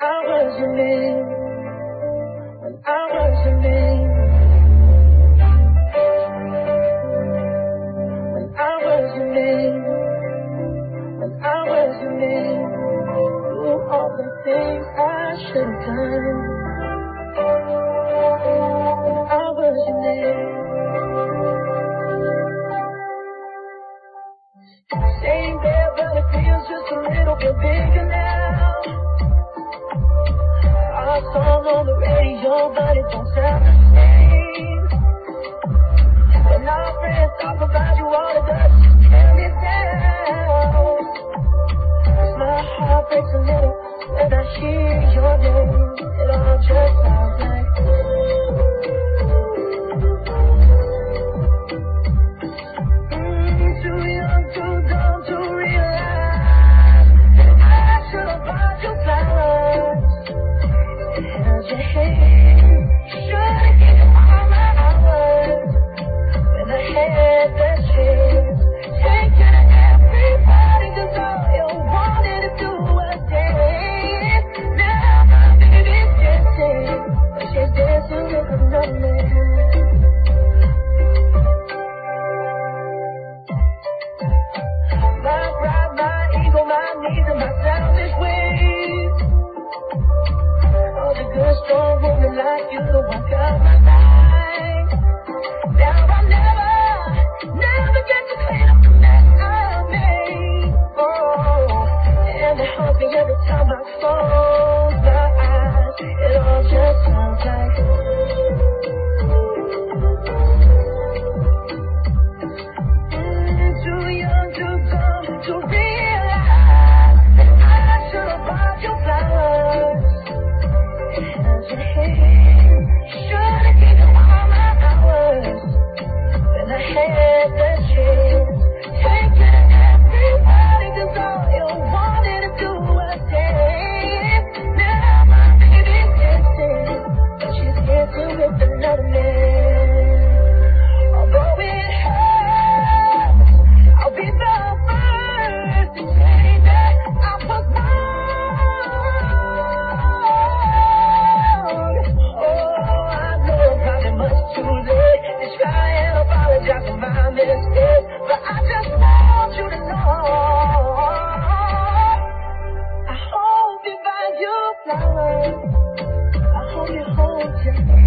I was your man, when I was your man, when I was your man, when I was your man, do all the things I should have done. When I was your man, same bed, but it feels just a little bit bigger now. Our song on the radio, but it don't sound the same. When our friends talk about you, all it does is tear me down. 'Cause my heart breaks a little when I hear your name. It all just sounds like too young, too dumb to realize that I should have bought you flowers. Held your hand, should've given all my hours when I had the chance. Take you to everybody, 'cause all you wanted to do was dance. Now my baby's dancing, but she's dancing with another man. My pride, my ego, my needs, and my selfish ways. Oh, the good, strong woman like you walk out my life. Now I'll never get to clean up the mess I made. Oh, and it haunts me every time I close my eyes. It all just sounds like too young, too dumb to realize that I should have bought you flowers. Held your hand, should've given all my hours when I had the chance. Take you to everybody, 'cause all you wanted to do was dance. Now my baby's dancing, but she's dancing with another man. Although it hurts, I'll be the first to say that I was wrong. Oh, I know I'm probably much too late to try and apologize for my mistakes, but I just want you to know I hope you buy your flowers. I hope you hold your hand.